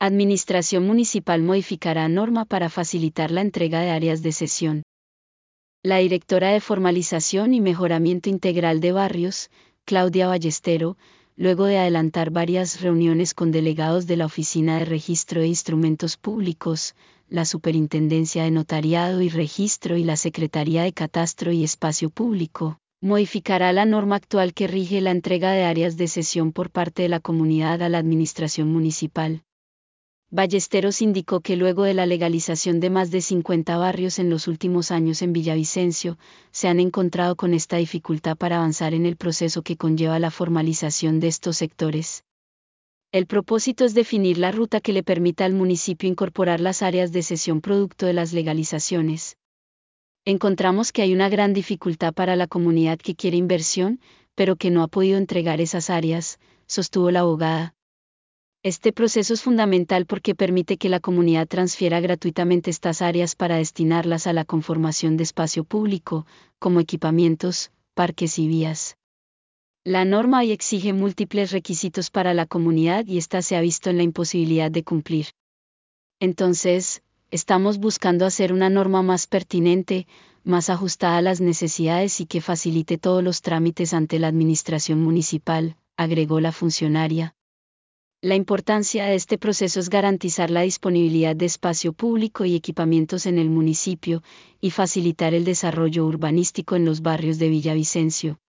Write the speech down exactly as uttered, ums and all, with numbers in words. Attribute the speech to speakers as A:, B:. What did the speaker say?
A: Administración Municipal modificará norma para facilitar la entrega de áreas de cesión. La directora de Formalización y Mejoramiento Integral de Barrios, Claudia Ballestero, luego de adelantar varias reuniones con delegados de la Oficina de Registro de Instrumentos Públicos, la Superintendencia de Notariado y Registro y la Secretaría de Catastro y Espacio Público, modificará la norma actual que rige la entrega de áreas de cesión por parte de la comunidad a la administración municipal. Ballesteros indicó que luego de la legalización de más de cincuenta barrios en los últimos años en Villavicencio, se han encontrado con esta dificultad para avanzar en el proceso que conlleva la formalización de estos sectores. El propósito es definir la ruta que le permita al municipio incorporar las áreas de cesión producto de las legalizaciones. Encontramos que hay una gran dificultad para la comunidad que quiere inversión, pero que no ha podido entregar esas áreas, sostuvo la abogada. Este proceso es fundamental porque permite que la comunidad transfiera gratuitamente estas áreas para destinarlas a la conformación de espacio público, como equipamientos, parques y vías. La norma hoy exige múltiples requisitos para la comunidad y ésta se ha visto en la imposibilidad de cumplir. Entonces, estamos buscando hacer una norma más pertinente, más ajustada a las necesidades y que facilite todos los trámites ante la administración municipal, agregó la funcionaria. La importancia de este proceso es garantizar la disponibilidad de espacio público y equipamientos en el municipio, y facilitar el desarrollo urbanístico en los barrios de Villavicencio,